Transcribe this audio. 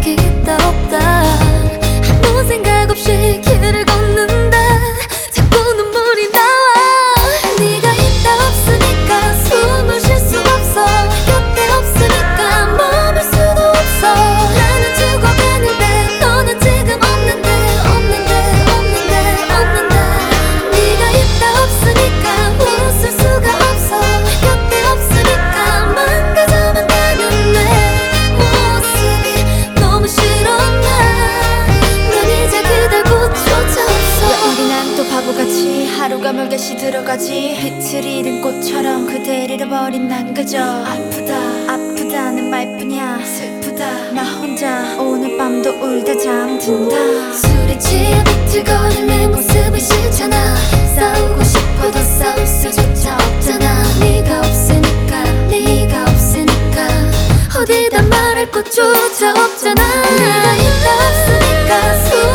생각이 있다 없다 아무 생각 없이 길을 걷는다 자꾸 눈물이 나와 네가 있다 없으니까 숨을 쉴 수 없어 곁에 없으니까 머물 수도 없어 나는 죽어가는데 너는 지금 없는데 네가 있다 없으니까 웃을 수가 없어 곁에 없으니까 망가져만 가는 내 모습이 너무 싫어 난 이제 그댈 고쳐져 없어 왜 우리 난 또 바보같이 하루가 멀게씩 들어가지 빛을 잃은 꽃처럼 그댈 잃어버린 난 그저 아프다는 말뿐이야 슬프다 나 혼자 오늘 밤도 울다 잠든다 술에 취해 비틀거릴 내 모습이 싫잖아 싸우고 싶어도 싸울 수조차 없잖아 네가 없으니까 어디다 말할 곳조차 없잖아 네가 있다 없으니까